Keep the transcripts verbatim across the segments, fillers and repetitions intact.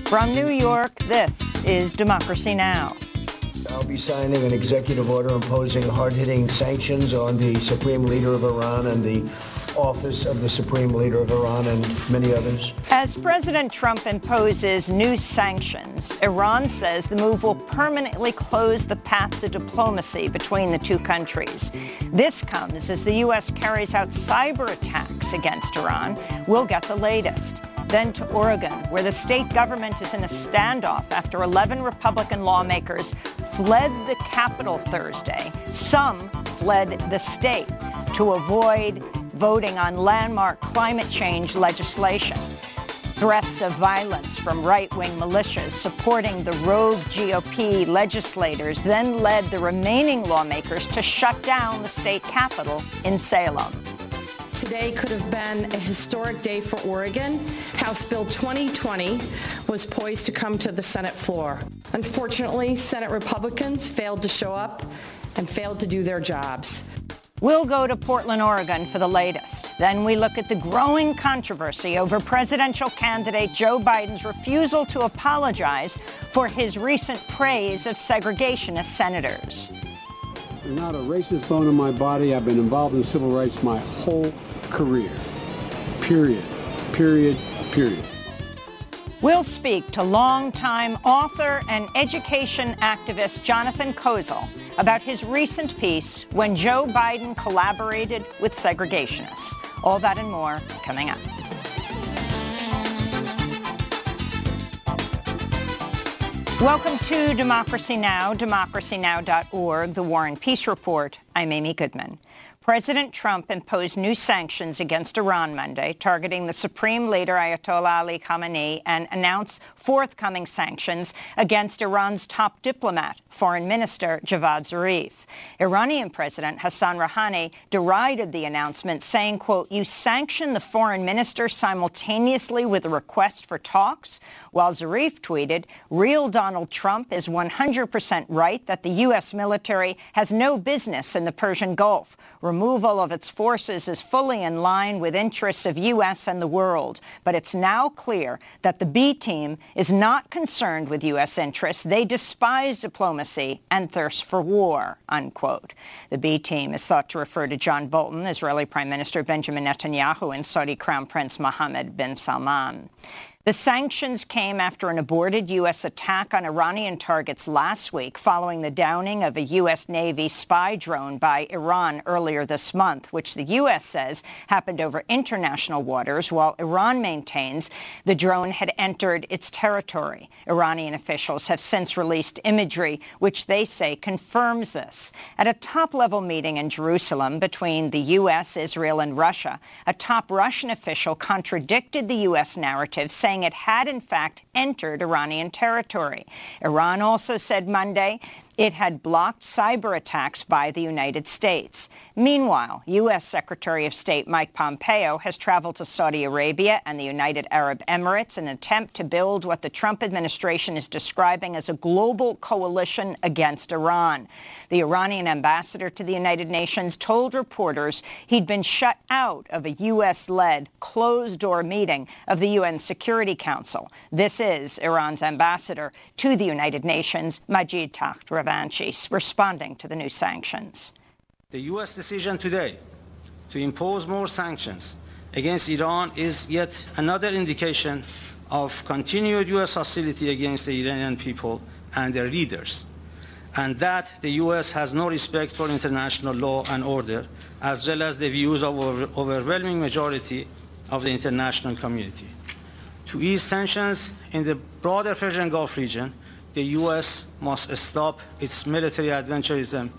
From New York, this is Democracy Now! I'll be signing an executive order imposing hard-hitting sanctions on the Supreme Leader of Iran and the office of the Supreme Leader of Iran and many others. As President Trump imposes new sanctions, Iran says the move will permanently close the path to diplomacy between the two countries. This comes as the U S carries out cyber attacks against Iran. We'll get the latest. Then to Oregon, where the state government is in a standoff after eleven Republican lawmakers fled the Capitol Thursday. Some fled the state to avoid voting on landmark climate change legislation. Threats of violence from right-wing militias supporting the rogue G O P legislators then led the remaining lawmakers to shut down the state capitol in Salem. Today could have been a historic day for Oregon. House Bill twenty twenty was poised to come to the Senate floor. Unfortunately, Senate Republicans failed to show up and failed to do their jobs. We'll go to Portland, Oregon for the latest. Then we look at the growing controversy over presidential candidate Joe Biden's refusal to apologize for his recent praise of segregationist senators. There's not a racist bone in my body. I've been involved in civil rights my whole career. Period. Period. Period. We'll speak to longtime author and education activist Jonathan Kozol about his recent piece, When Joe Biden Collaborated with Segregationists. All that and more coming up. Welcome to Democracy Now!, democracy now dot org, the War and Peace Report. I'm Amy Goodman. President Trump imposed new sanctions against Iran Monday, targeting the Supreme Leader Ayatollah Ali Khamenei, and announced forthcoming sanctions against Iran's top diplomat, Foreign Minister Javad Zarif. Iranian President Hassan Rouhani derided the announcement, saying, quote, "You sanction the foreign minister simultaneously with a request for talks?" While Zarif tweeted, "Real Donald Trump is one hundred percent right that the U S military has no business in the Persian Gulf. Removal of its forces is fully in line with interests of U S and the world. But it's now clear that the B team is not concerned with U S interests. They despise diplomacy and thirst for war," unquote. The B team is thought to refer to John Bolton, Israeli Prime Minister Benjamin Netanyahu, and Saudi Crown Prince Mohammed bin Salman. The sanctions came after an aborted U S attack on Iranian targets last week, following the downing of a U S Navy spy drone by Iran earlier this month, which the U S says happened over international waters, while Iran maintains the drone had entered its territory. Iranian officials have since released imagery which they say confirms this. At a top-level meeting in Jerusalem between the U S, Israel, and Russia, a top Russian official contradicted the U S narrative, saying it had, in fact, entered Iranian territory. Iran also said Monday it had blocked cyber attacks by the United States. Meanwhile, U S Secretary of State Mike Pompeo has traveled to Saudi Arabia and the United Arab Emirates in an attempt to build what the Trump administration is describing as a global coalition against Iran. The Iranian ambassador to the United Nations told reporters he'd been shut out of a U S-led closed-door meeting of the U N Security Council. This is Iran's ambassador to the United Nations, Majid Takht Ravanchi, responding to the new sanctions. The U S decision today to impose more sanctions against Iran is yet another indication of continued U S hostility against the Iranian people and their leaders, and that the U S has no respect for international law and order, as well as the views of over overwhelming majority of the international community. To ease tensions in the broader Persian Gulf region, the U S must stop its military adventurism.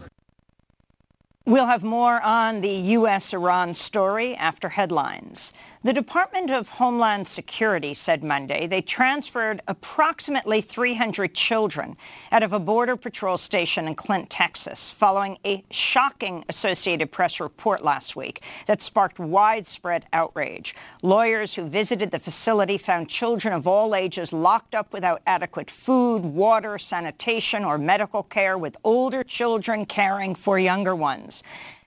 We'll have more on the U S Iran story after headlines. The Department of Homeland Security said Monday they transferred approximately three hundred children out of a Border Patrol station in Clint, Texas, following a shocking Associated Press report last week that sparked widespread outrage. Lawyers who visited the facility found children of all ages locked up without adequate food, water, sanitation, or medical care, with older children caring for younger ones.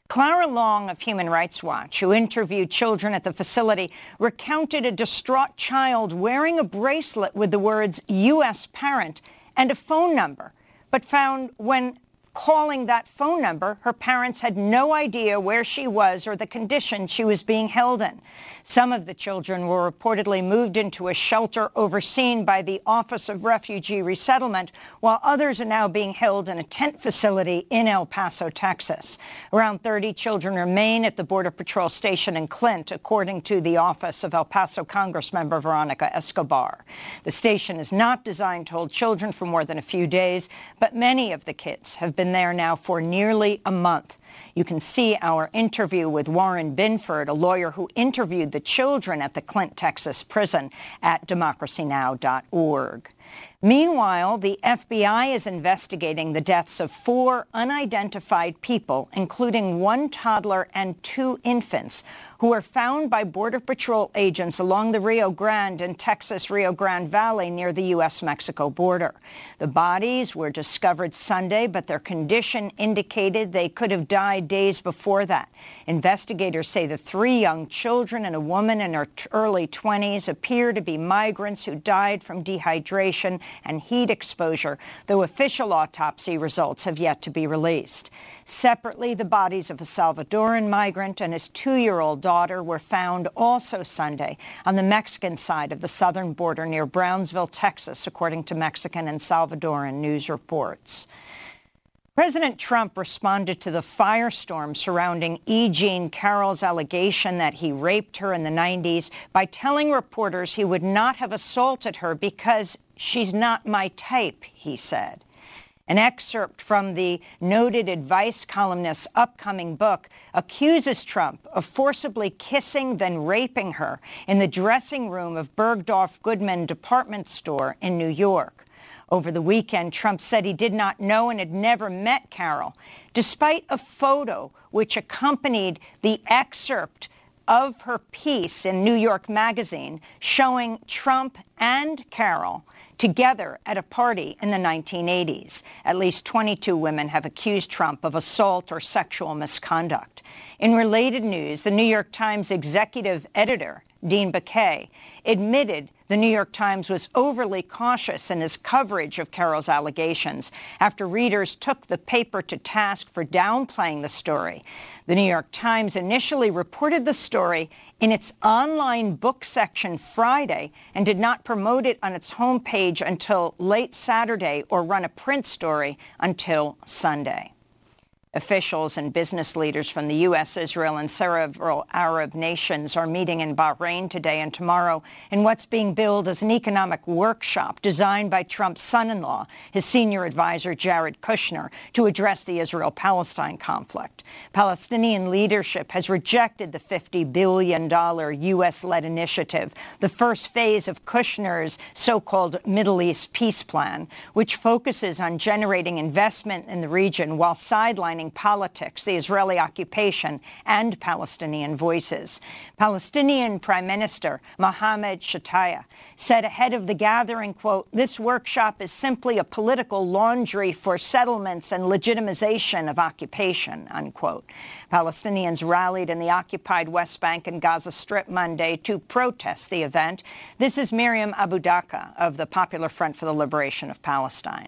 Clara Long of Human Rights Watch, who interviewed children at the facility, recounted a distraught child wearing a bracelet with the words U S parent and a phone number, but found when calling that phone number, her parents had no idea where she was or the condition she was being held in. Some of the children were reportedly moved into a shelter overseen by the Office of Refugee Resettlement, while others are now being held in a tent facility in El Paso, Texas. Around thirty children remain at the Border Patrol station in Clint, according to the office of El Paso Congressmember Veronica Escobar. The station is not designed to hold children for more than a few days, but many of the kids have been there now for nearly a month. You can see our interview with Warren Binford, a lawyer who interviewed the children at the Clint, Texas prison, at democracy now dot org. Meanwhile, the F B I is investigating the deaths of four unidentified people, including one toddler and two infants, who were found by Border Patrol agents along the Rio Grande and Texas Rio Grande Valley near the U S Mexico border. The bodies were discovered Sunday, but their condition indicated they could have died days before that. Investigators say the three young children and a woman in her early twenties appear to be migrants who died from dehydration and heat exposure, though official autopsy results have yet to be released. Separately, the bodies of a Salvadoran migrant and his two-year-old daughter were found also Sunday on the Mexican side of the southern border near Brownsville, Texas, according to Mexican and Salvadoran news reports. President Trump responded to the firestorm surrounding E. Jean Carroll's allegation that he raped her in the nineties by telling reporters he would not have assaulted her because she's not my type, he said. An excerpt from the noted advice columnist's upcoming book accuses Trump of forcibly kissing, then raping her in the dressing room of Bergdorf Goodman department store in New York. Over the weekend, Trump said he did not know and had never met Carroll, despite a photo which accompanied the excerpt of her piece in New York Magazine showing Trump and Carroll together at a party in the nineteen eighties. At least twenty-two women have accused Trump of assault or sexual misconduct. In related news, the New York Times executive editor, Dean Baquet, admitted the New York Times was overly cautious in his coverage of Carroll's allegations after readers took the paper to task for downplaying the story. The New York Times initially reported the story in its online book section Friday and did not promote it on its homepage until late Saturday or run a print story until Sunday. Officials and business leaders from the U S, Israel, and several Arab nations are meeting in Bahrain today and tomorrow in what's being billed as an economic workshop designed by Trump's son-in-law, his senior advisor Jared Kushner, to address the Israel-Palestine conflict. Palestinian leadership has rejected the fifty billion dollars U S-led initiative, the first phase of Kushner's so-called Middle East peace plan, which focuses on generating investment in the region while sidelining politics, the Israeli occupation, and Palestinian voices. Palestinian Prime Minister Mohammed Shtayyeh said ahead of the gathering, quote, "This workshop is simply a political laundry for settlements and legitimization of occupation," unquote. Palestinians rallied in the occupied West Bank and Gaza Strip Monday to protest the event. This is Miriam Abu Daqqa of the Popular Front for the Liberation of Palestine.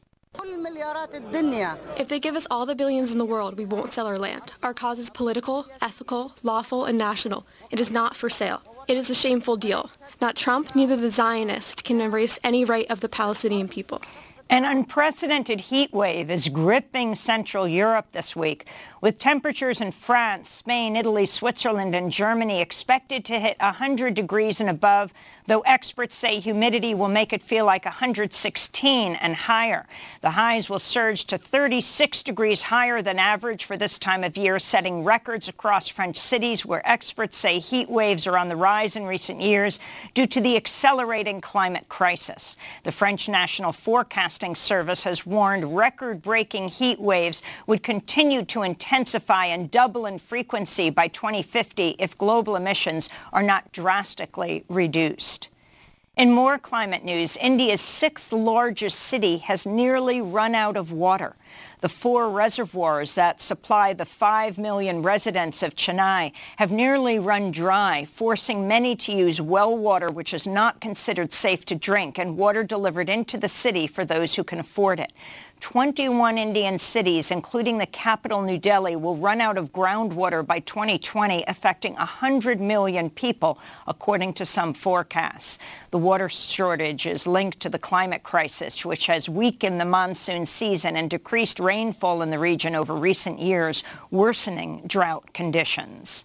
If they give us all the billions in the world, we won't sell our land. Our cause is political, ethical, lawful, and national. It is not for sale. It is a shameful deal. Not Trump, neither the Zionist can erase any right of the Palestinian people. An unprecedented heat wave is gripping Central Europe this week, with temperatures in France, Spain, Italy, Switzerland, and Germany expected to hit one hundred degrees and above, though experts say humidity will make it feel like one hundred sixteen and higher. The highs will surge to thirty-six degrees higher than average for this time of year, setting records across French cities where experts say heat waves are on the rise in recent years due to the accelerating climate crisis. The French National Forecasting Service has warned record-breaking heat waves would continue to intensify and double in frequency by twenty fifty if global emissions are not drastically reduced. In more climate news, India's sixth largest city has nearly run out of water. The four reservoirs that supply the five million residents of Chennai have nearly run dry, forcing many to use well water, which is not considered safe to drink, and water delivered into the city for those who can afford it. twenty-one Indian cities, including the capital New Delhi, will run out of groundwater by twenty twenty, affecting one hundred million people, according to some forecasts. The water shortage is linked to the climate crisis, which has weakened the monsoon season and decreased rainfall in the region over recent years, worsening drought conditions.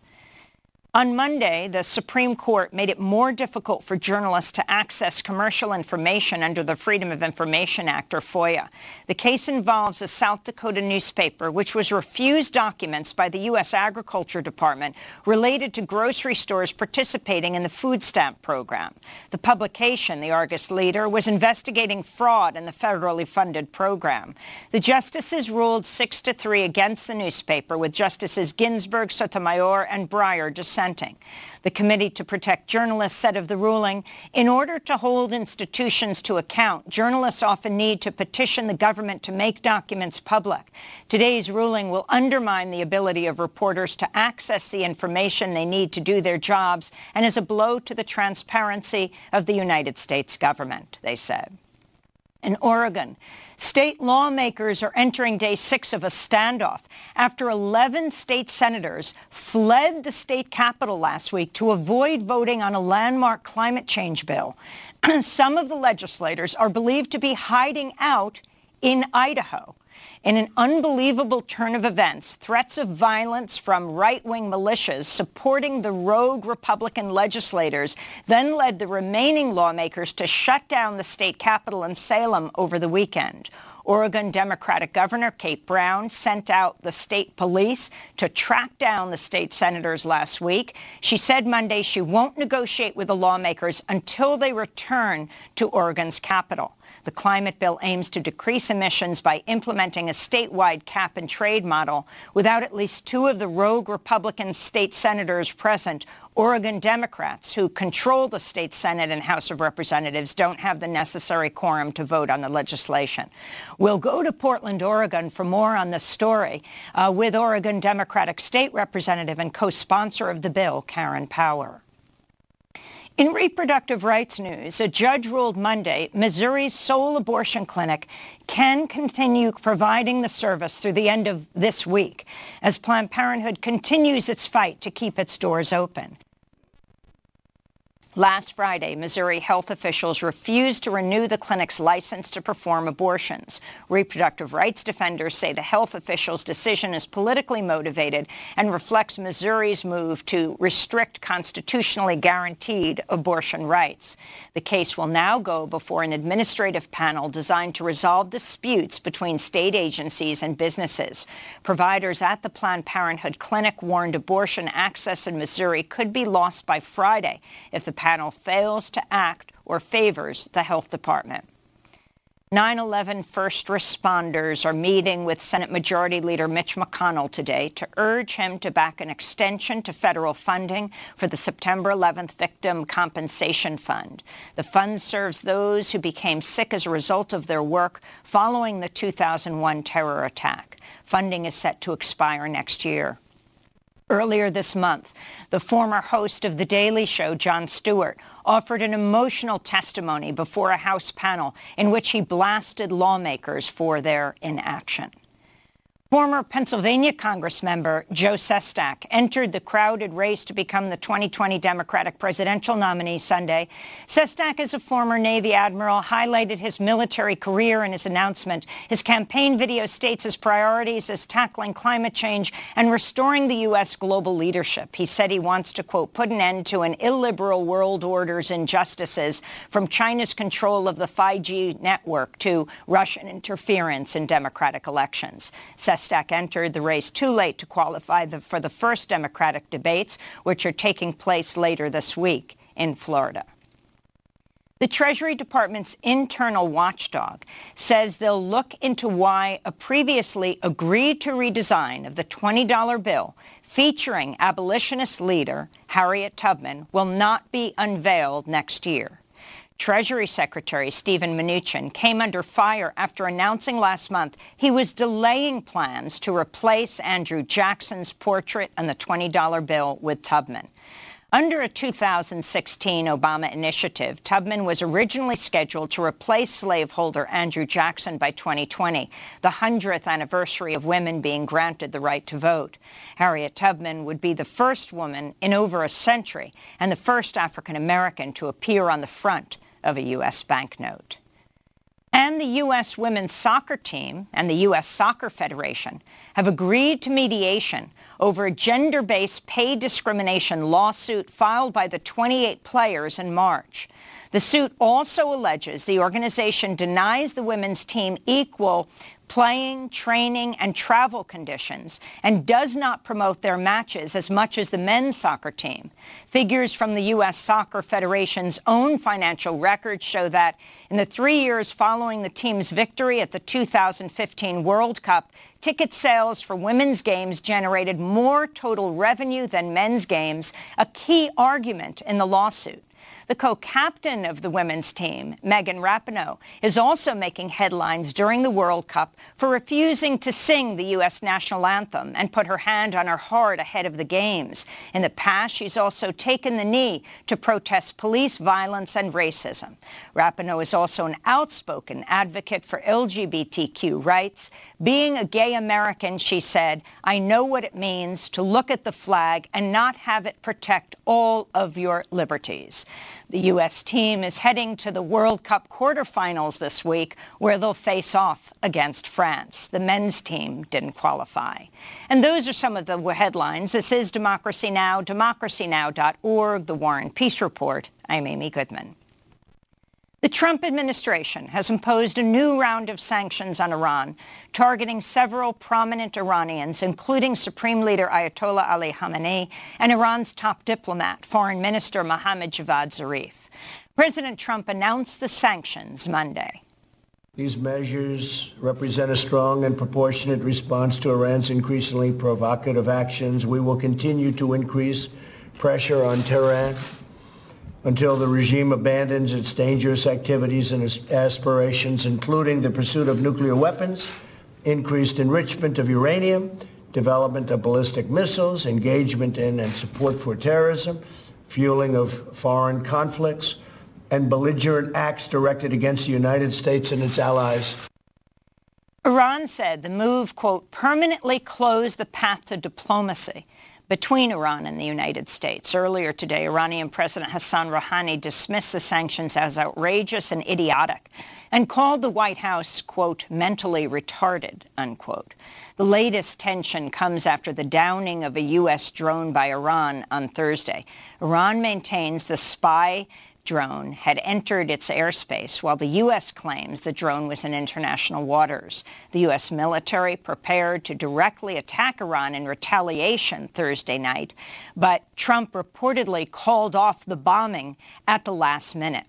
On Monday, the Supreme Court made it more difficult for journalists to access commercial information under the Freedom of Information Act, or FOIA. The case involves a South Dakota newspaper which was refused documents by the U S Agriculture Department related to grocery stores participating in the food stamp program. The publication, the Argus Leader, was investigating fraud in the federally funded program. The justices ruled six to three against the newspaper, with Justices Ginsburg, Sotomayor, and Breyer dissenting. The Committee to Protect Journalists said of the ruling, in order to hold institutions to account, journalists often need to petition the government to make documents public. Today's ruling will undermine the ability of reporters to access the information they need to do their jobs and is a blow to the transparency of the United States government, they said. In Oregon, state lawmakers are entering day six of a standoff after eleven state senators fled the state capitol last week to avoid voting on a landmark climate change bill. Some of the legislators are believed to be hiding out in Idaho. In an unbelievable turn of events, threats of violence from right-wing militias supporting the rogue Republican legislators then led the remaining lawmakers to shut down the state capitol in Salem over the weekend. Oregon Democratic Governor Kate Brown sent out the state police to track down the state senators last week. She said Monday she won't negotiate with the lawmakers until they return to Oregon's capital. The climate bill aims to decrease emissions by implementing a statewide cap-and-trade model. Without at least two of the rogue Republican state senators present, Oregon Democrats, who control the state Senate and House of Representatives, don't have the necessary quorum to vote on the legislation. We'll go to Portland, Oregon for more on this story uh, with Oregon Democratic State Representative and co-sponsor of the bill, Karen Power. In reproductive rights news, a judge ruled Monday Missouri's sole abortion clinic can continue providing the service through the end of this week as Planned Parenthood continues its fight to keep its doors open. Last Friday, Missouri health officials refused to renew the clinic's license to perform abortions. Reproductive rights defenders say the health officials' decision is politically motivated and reflects Missouri's move to restrict constitutionally guaranteed abortion rights. The case will now go before an administrative panel designed to resolve disputes between state agencies and businesses. Providers at the Planned Parenthood clinic warned abortion access in Missouri could be lost by Friday if the panel fails to act or favors the health department. nine eleven first responders are meeting with Senate Majority Leader Mitch McConnell today to urge him to back an extension to federal funding for the September eleventh Victim Compensation Fund. The fund serves those who became sick as a result of their work following the two thousand one terror attack. Funding is set to expire next year. Earlier this month, the former host of The Daily Show, Jon Stewart, offered an emotional testimony before a House panel in which he blasted lawmakers for their inaction. Former Pennsylvania Congressmember Joe Sestak entered the crowded race to become the twenty twenty Democratic presidential nominee Sunday. Sestak, as a former Navy admiral, highlighted his military career in his announcement. His campaign video states his priorities as tackling climate change and restoring the U S global leadership. He said he wants to, quote, put an end to an illiberal world order's injustices, from China's control of the five G network to Russian interference in democratic elections. Sestak entered the race too late to qualify the, for the first Democratic debates, which are taking place later this week in Florida. The Treasury Department's internal watchdog says they'll look into why a previously agreed-to redesign of the twenty dollar bill featuring abolitionist leader Harriet Tubman will not be unveiled next year. Treasury Secretary Steven Mnuchin came under fire after announcing last month he was delaying plans to replace Andrew Jackson's portrait on the twenty dollar bill with Tubman. Under a two thousand sixteen Obama initiative, Tubman was originally scheduled to replace slaveholder Andrew Jackson by twenty twenty, the hundredth anniversary of women being granted the right to vote. Harriet Tubman would be the first woman in over a century and the first African American to appear on the front of a U S banknote. And the U S women's soccer team and the U S Soccer Federation have agreed to mediation over a gender-based pay discrimination lawsuit filed by the twenty-eight players in March. The suit also alleges the organization denies the women's team equal playing, training, and travel conditions and does not promote their matches as much as the men's soccer team. Figures from the U S Soccer Federation's own financial records show that in the three years following the team's victory at the two thousand fifteen World Cup, ticket sales for women's games generated more total revenue than men's games, a key argument in the lawsuit. The co-captain of the women's team, Megan Rapinoe, is also making headlines during the World Cup for refusing to sing the U S national anthem and put her hand on her heart ahead of the games. In the past, she's also taken the knee to protest police violence and racism. Rapinoe is also an outspoken advocate for L G B T Q rights. Being a gay American, she said, I know what it means to look at the flag and not have it protect all of your liberties. The U S team is heading to the World Cup quarterfinals this week, where they'll face off against France. The men's team didn't qualify. And those are some of the headlines. This is Democracy Now!, democracy now dot org, The War and Peace Report. I'm Amy Goodman. The Trump administration has imposed a new round of sanctions on Iran, targeting several prominent Iranians, including Supreme Leader Ayatollah Ali Khamenei and Iran's top diplomat, Foreign Minister Mohammad Javad Zarif. President Trump announced the sanctions Monday. These measures represent a strong and proportionate response to Iran's increasingly provocative actions. We will continue to increase pressure on Tehran until the regime abandons its dangerous activities and its aspirations, including the pursuit of nuclear weapons, increased enrichment of uranium, development of ballistic missiles, engagement in and support for terrorism, fueling of foreign conflicts, and belligerent acts directed against the United States and its allies. Iran said the move, quote, permanently closed the path to diplomacy between Iran and the United States. Earlier today, Iranian President Hassan Rouhani dismissed the sanctions as outrageous and idiotic and called the White House, quote, mentally retarded, unquote. The latest tension comes after the downing of a U S drone by Iran on Thursday. Iran maintains the spy drone had entered its airspace, while the U S claims the drone was in international waters. The U S military prepared to directly attack Iran in retaliation Thursday night, but Trump reportedly called off the bombing at the last minute.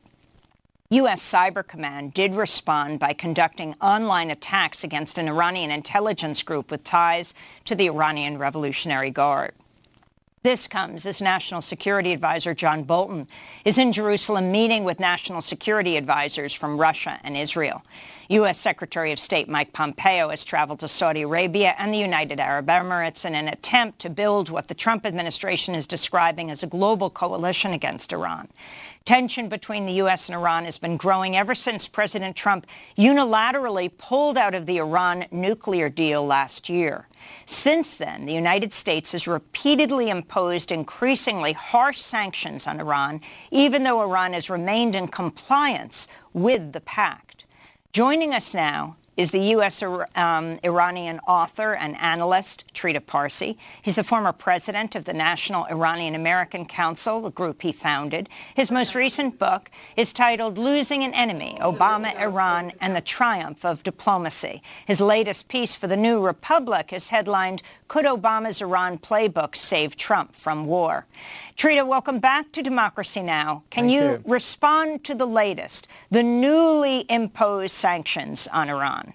U S Cyber Command did respond by conducting online attacks against an Iranian intelligence group with ties to the Iranian Revolutionary Guard. This comes as National Security Advisor John Bolton is in Jerusalem meeting with national security advisors from Russia and Israel. U S Secretary of State Mike Pompeo has traveled to Saudi Arabia and the United Arab Emirates in an attempt to build what the Trump administration is describing as a global coalition against Iran. Tension between the U S and Iran has been growing ever since President Trump unilaterally pulled out of the Iran nuclear deal last year. Since then, the United States has repeatedly imposed increasingly harsh sanctions on Iran, even though Iran has remained in compliance with the pact. Joining us now is the U S Um, Iranian author and analyst, Trita Parsi. He's the former president of the National Iranian American Council, the group he founded. His most recent book is titled Losing an Enemy, Obama, Iran, and the Triumph of Diplomacy. His latest piece for the New Republic is headlined, Could Obama's Iran Playbook Save Trump from War? Trita, welcome back to Democracy Now! Can you, you respond to the latest, the newly imposed sanctions on Iran?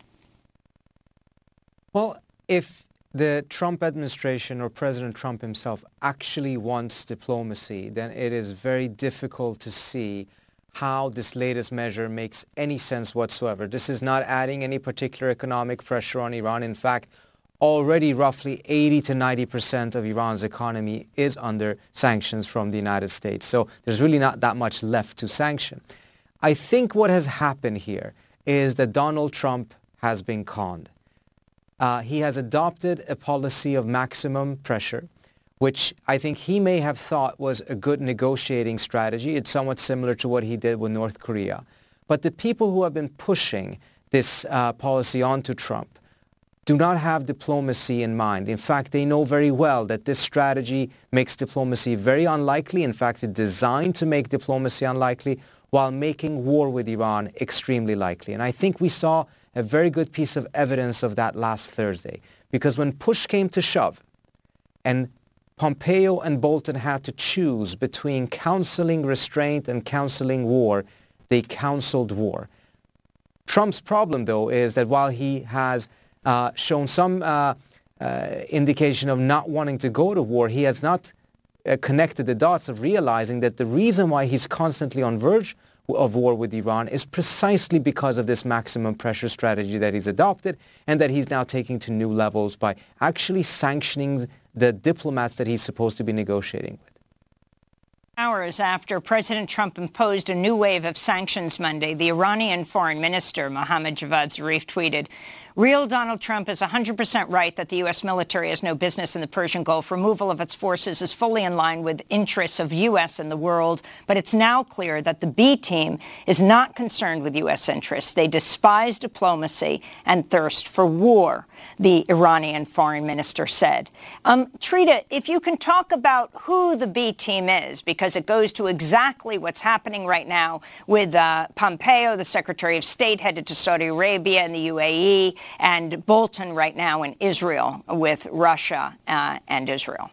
Well, if the Trump administration or President Trump himself actually wants diplomacy, then it is very difficult to see how this latest measure makes any sense whatsoever. This is not adding any particular economic pressure on Iran. In fact, already roughly eighty to ninety percent of Iran's economy is under sanctions from the United States. So there's really not that much left to sanction. I think what has happened here is that Donald Trump has been conned. Uh, he has adopted a policy of maximum pressure, which I think he may have thought was a good negotiating strategy. It's somewhat similar to what he did with North Korea. But the people who have been pushing this uh, policy onto Trump do not have diplomacy in mind. In fact, they know very well that this strategy makes diplomacy very unlikely. In fact, it's designed to make diplomacy unlikely while making war with Iran extremely likely. And I think we saw a very good piece of evidence of that last Thursday. Because when push came to shove and Pompeo and Bolton had to choose between counseling restraint and counseling war, they counseled war. Trump's problem, though, is that while he has uh, shown some uh, uh, indication of not wanting to go to war, he has not uh, connected the dots of realizing that the reason why he's constantly on verge of war with Iran is precisely because of this maximum pressure strategy that he's adopted and that he's now taking to new levels by actually sanctioning the diplomats that he's supposed to be negotiating with. Hours after President Trump imposed a new wave of sanctions Monday, the Iranian Foreign Minister, Mohammad Javad Zarif, tweeted, "Real Donald Trump is one hundred percent right that the U S military has no business in the Persian Gulf. Removal of its forces is fully in line with interests of U S and the world. But it's now clear that the B team is not concerned with U S interests. They despise diplomacy and thirst for war," the Iranian foreign minister said. Um, Trita, if you can talk about who the B team is, because it goes to exactly what's happening right now with uh, Pompeo, the Secretary of State, headed to Saudi Arabia and the U A E, and Bolton right now in Israel with Russia uh, and Israel.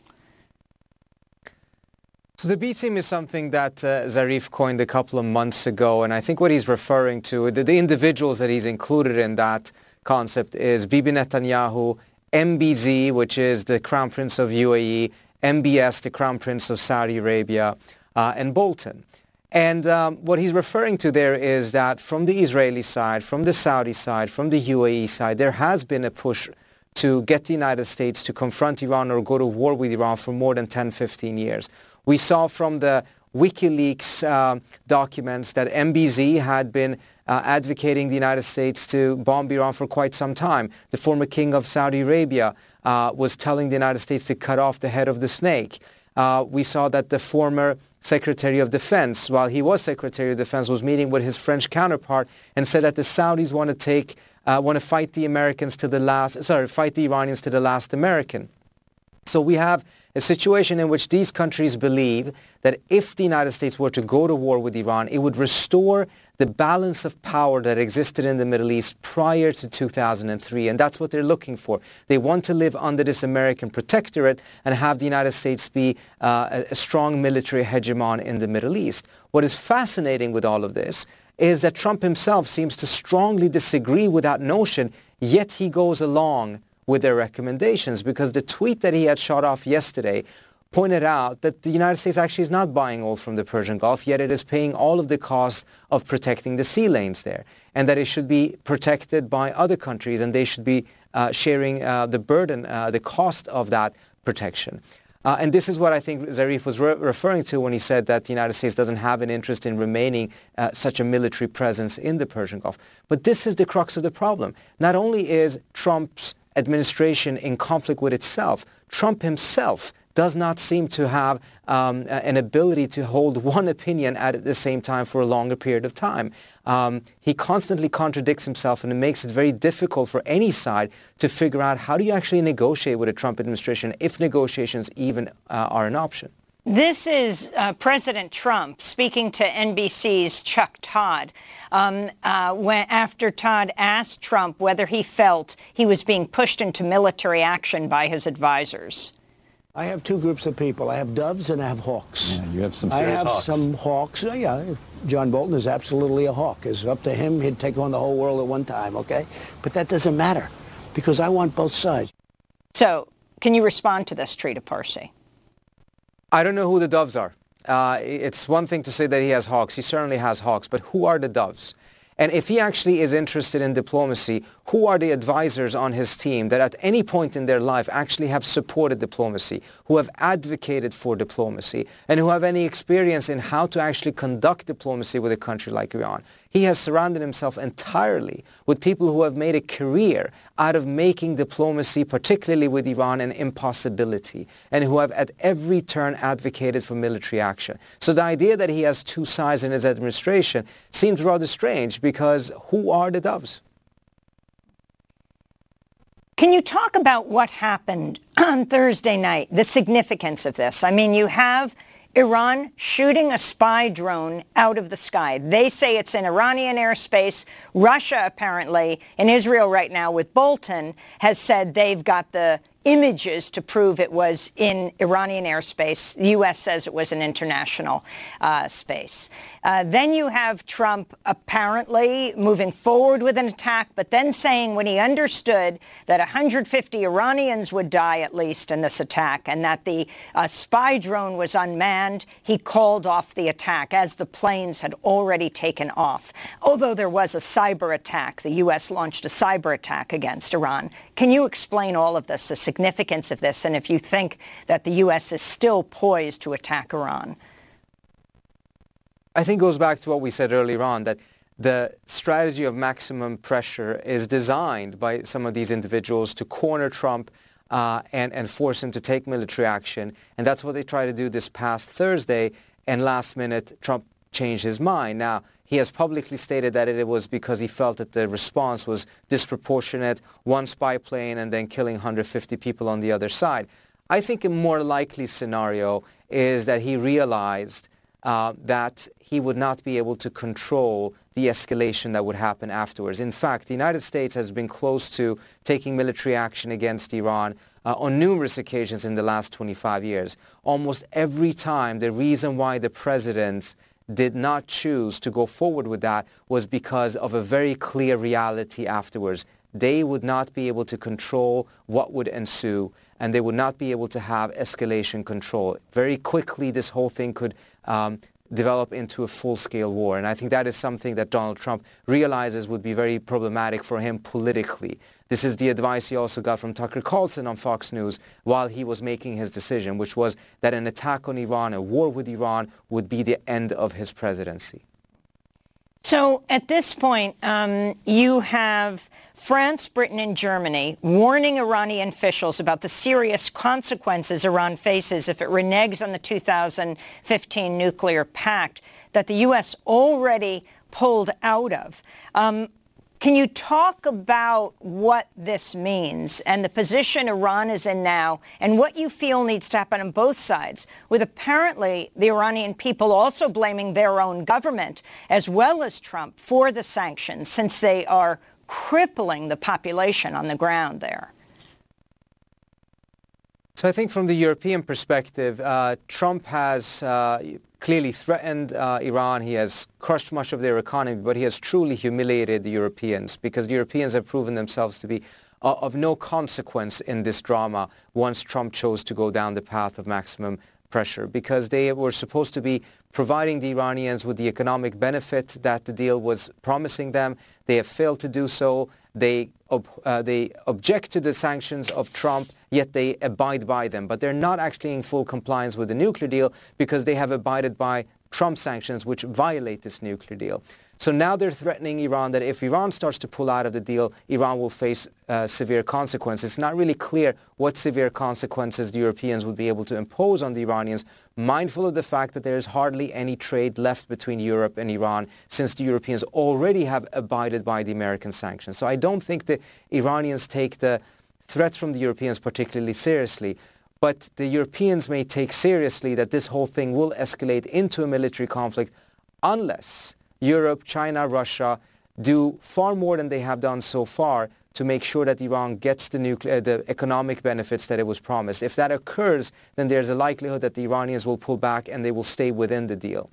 So the B team is something that uh, Zarif coined a couple of months ago, and I think what he's referring to, the, the individuals that he's included in that concept is Bibi Netanyahu, M B Z, which is the Crown Prince of U A E, M B S, the Crown Prince of Saudi Arabia, uh, and Bolton. And um, what he's referring to there is that from the Israeli side, from the Saudi side, from the U A E side, there has been a push to get the United States to confront Iran or go to war with Iran for more than ten, fifteen years. We saw from the WikiLeaks uh, documents that M B Z had been uh, advocating the United States to bomb Iran for quite some time. The former king of Saudi Arabia uh, was telling the United States to cut off the head of the snake. Uh, we saw that the former Secretary of Defense, while he was Secretary of Defense, was meeting with his French counterpart and said that the Saudis want to take, uh, want to fight the Americans to the last, sorry, fight the Iranians to the last American. So we have a situation in which these countries believe that if the United States were to go to war with Iran, it would restore the balance of power that existed in the Middle East prior to two thousand three. And that's what they're looking for. They want to live under this American protectorate and have the United States be uh, a, a strong military hegemon in the Middle East. What is fascinating with all of this is that Trump himself seems to strongly disagree with that notion, yet he goes along with their recommendations, because the tweet that he had shot off yesterday pointed out that the United States actually is not buying oil from the Persian Gulf, yet it is paying all of the costs of protecting the sea lanes there, and that it should be protected by other countries, and they should be uh, sharing uh, the burden, uh, the cost of that protection. Uh, and this is what I think Zarif was re- referring to when he said that the United States doesn't have an interest in remaining uh, such a military presence in the Persian Gulf. But this is the crux of the problem. Not only is Trump's administration in conflict with itself, Trump himself does not seem to have um, an ability to hold one opinion at the same time for a longer period of time. Um, he constantly contradicts himself, and it makes it very difficult for any side to figure out how do you actually negotiate with a Trump administration, if negotiations even uh, are an option. This is uh, President Trump speaking to N B C's Chuck Todd um, uh, when, after Todd asked Trump whether he felt he was being pushed into military action by his advisors. I have two groups of people. I have doves and I have hawks. Yeah, you have some I serious have hawks. some hawks. Uh, yeah, John Bolton is absolutely a hawk. It's up to him. He'd take on the whole world at one time, okay? But that doesn't matter because I want both sides. So can you respond to this, Trita Parsi? I don't know who the doves are. uh, it's one thing to say that he has hawks. He certainly has hawks, but who are the doves? And if he actually is interested in diplomacy, who are the advisors on his team that at any point in their life actually have supported diplomacy, who have advocated for diplomacy, and who have any experience in how to actually conduct diplomacy with a country like Iran? He has surrounded himself entirely with people who have made a career out of making diplomacy, particularly with Iran, an impossibility, and who have at every turn advocated for military action. So the idea that he has two sides in his administration seems rather strange, because who are the doves? Can you talk about what happened on Thursday night, the significance of this? I mean, you have Iran shooting a spy drone out of the sky. They say it's in Iranian airspace. Russia, apparently, in Israel right now with Bolton, has said they've got the images to prove it was in Iranian airspace. The U S says it was an international uh, space. Uh, then you have Trump apparently moving forward with an attack, but then saying when he understood that one hundred fifty Iranians would die at least in this attack, and that the uh, spy drone was unmanned, he called off the attack as the planes had already taken off. Although there was a cyber attack, the U S launched a cyber attack against Iran. Can you explain all of this, the significance of this, and if you think that the U S is still poised to attack Iran? I think it goes back to what we said earlier on, that the strategy of maximum pressure is designed by some of these individuals to corner Trump uh, and, and force him to take military action. And that's what they tried to do this past Thursday. And last minute, Trump changed his mind. Now, he has publicly stated that it was because he felt that the response was disproportionate, one spy plane and then killing one hundred fifty people on the other side. I think a more likely scenario is that he realized uh, that he would not be able to control the escalation that would happen afterwards. In fact, the United States has been close to taking military action against Iran uh, on numerous occasions in the last twenty-five years. Almost every time, the reason why the president did not choose to go forward with that was because of a very clear reality afterwards. They would not be able to control what would ensue, and they would not be able to have escalation control. Very quickly, this whole thing could um, develop into a full-scale war. And I think that is something that Donald Trump realizes would be very problematic for him politically. This is the advice he also got from Tucker Carlson on Fox News while he was making his decision, which was that an attack on Iran, a war with Iran, would be the end of his presidency. So at this point, um, you have France, Britain, and Germany warning Iranian officials about the serious consequences Iran faces if it reneges on the two thousand fifteen nuclear pact that the U S already pulled out of. Um, Can you talk about what this means and the position Iran is in now and what you feel needs to happen on both sides, with apparently the Iranian people also blaming their own government as well as Trump for the sanctions, since they are crippling the population on the ground there? So I think from the European perspective, uh, Trump has uh, clearly threatened uh, Iran. He has crushed much of their economy, but he has truly humiliated the Europeans, because the Europeans have proven themselves to be uh, of no consequence in this drama once Trump chose to go down the path of maximum pressure, because they were supposed to be providing the Iranians with the economic benefit that the deal was promising them. They have failed to do so. They, ob- uh, they object to the sanctions of Trump, yet they abide by them. But they're not actually in full compliance with the nuclear deal because they have abided by Trump sanctions, which violate this nuclear deal. So now they're threatening Iran that if Iran starts to pull out of the deal, Iran will face uh, severe consequences. It's not really clear what severe consequences the Europeans would be able to impose on the Iranians, mindful of the fact that there is hardly any trade left between Europe and Iran, since the Europeans already have abided by the American sanctions. So I don't think the Iranians take the threats from the Europeans particularly seriously. But the Europeans may take seriously that this whole thing will escalate into a military conflict unless Europe, China, Russia do far more than they have done so far to make sure that Iran gets the nuclear, the economic benefits that it was promised. If that occurs, then there's a likelihood that the Iranians will pull back and they will stay within the deal.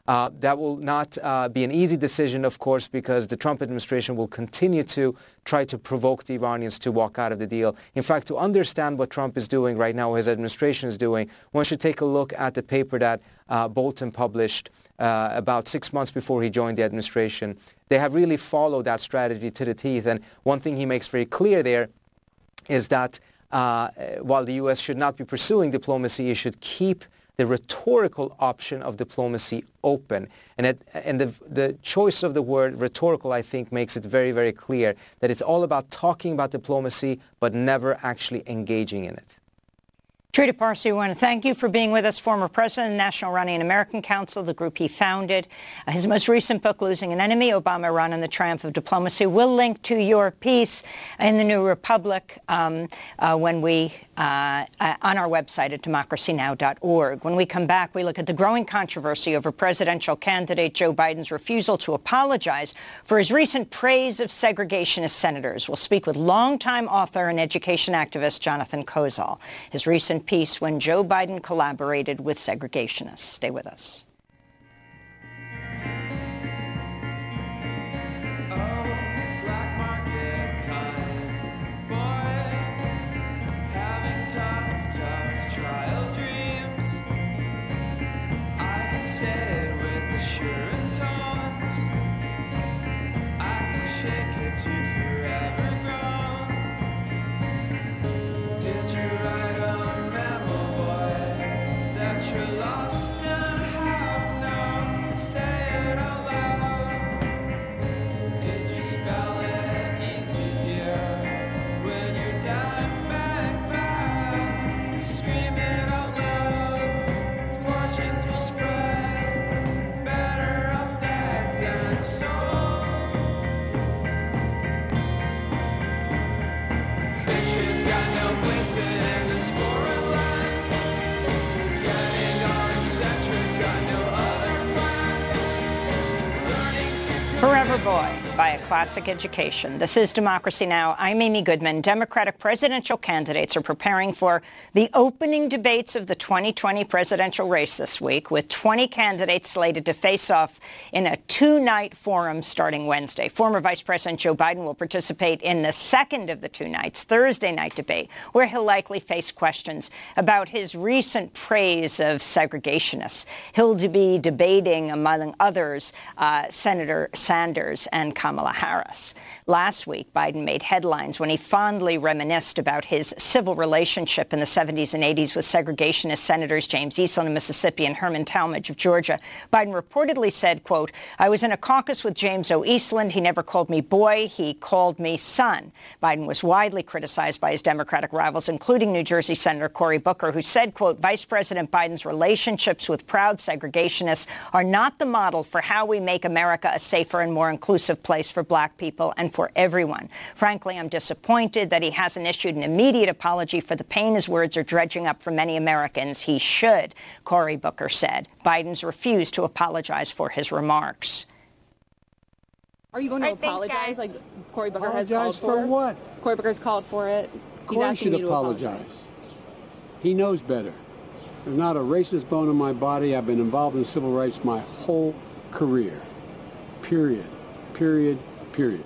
Uh, that will not uh, be an easy decision, of course, because the Trump administration will continue to try to provoke the Iranians to walk out of the deal. In fact, to understand what Trump is doing right now, what his administration is doing, one should take a look at the paper that uh, Bolton published uh, about six months before he joined the administration. They have really followed that strategy to the teeth. And one thing he makes very clear there is that uh, while the U S should not be pursuing diplomacy, it should keep the rhetorical option of diplomacy open. And, it, and the, the choice of the word rhetorical, I think, makes it very, very clear that it's all about talking about diplomacy, but never actually engaging in it. Trita Parsi, I want to thank you for being with us, former president of the National Iranian American Council, the group he founded. Uh, his most recent book, Losing an Enemy, Obama, Iran, and the Triumph of Diplomacy. We'll link to your piece in the New Republic um, uh, when we, uh, uh, on our website at democracy now dot org. When we come back, we look at the growing controversy over presidential candidate Joe Biden's refusal to apologize for his recent praise of segregationist senators. We'll speak with longtime author and education activist Jonathan Kozol. His recent piece when Joe Biden collaborated with segregationists. Stay with us. Forever Boy by A Classic Education. This is Democracy Now! I'm Amy Goodman. Democratic presidential candidates are preparing for the opening debates of the twenty twenty presidential race this week, with twenty candidates slated to face off in a two-night forum starting Wednesday. Former Vice President Joe Biden will participate in the second of the two nights, Thursday night debate, where he'll likely face questions about his recent praise of segregationists. He'll be debating, among others, uh, Senator Sanders and Kamala Harris. Last week, Biden made headlines when he fondly reminisced about his civil relationship in the seventies and eighties with segregationist Senators James Eastland of Mississippi and Herman Talmadge of Georgia. Biden reportedly said, quote, "I was in a caucus with James O. Eastland. He never called me boy. He called me son." Biden was widely criticized by his Democratic rivals, including New Jersey Senator Cory Booker, who said, quote, "Vice President Biden's relationships with proud segregationists are not the model for how we make America a safer and more inclusive place for black people and for everyone. Frankly, I'm disappointed that he hasn't issued an immediate apology for the pain his words are dredging up for many Americans. He should," Cory Booker said. Biden's refused to apologize for his remarks. Are you going to All right, apologize thanks, like Cory Booker Apologize has called for? for what? Cory Booker's called for it. He's Cory asking should you to apologize. He knows better. There's not a racist bone in my body. I've been involved in civil rights my whole career. Period. Period. Period.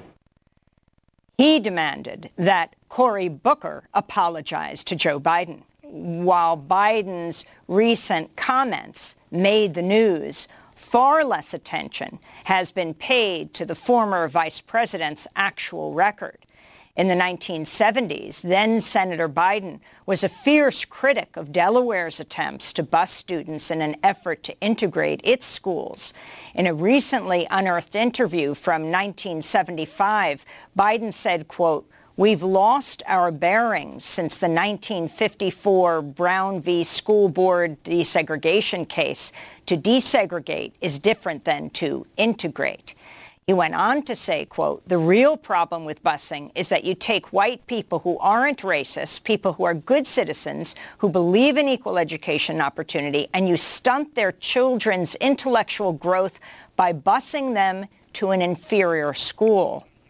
He demanded that Cory Booker apologize to Joe Biden. While Biden's recent comments made the news, far less attention has been paid to the former vice president's actual record. In the nineteen seventies, then Senator Biden was a fierce critic of Delaware's attempts to bus students in an effort to integrate its schools. In a recently unearthed interview from nineteen seventy-five, Biden said, quote, "We've lost our bearings since the nineteen fifty-four Brown v. School Board desegregation case. To desegregate is different than to integrate." He went on to say, quote, "The real problem with busing is that you take white people who aren't racist, people who are good citizens, who believe in equal education opportunity, and you stunt their children's intellectual growth by busing them to an inferior school,"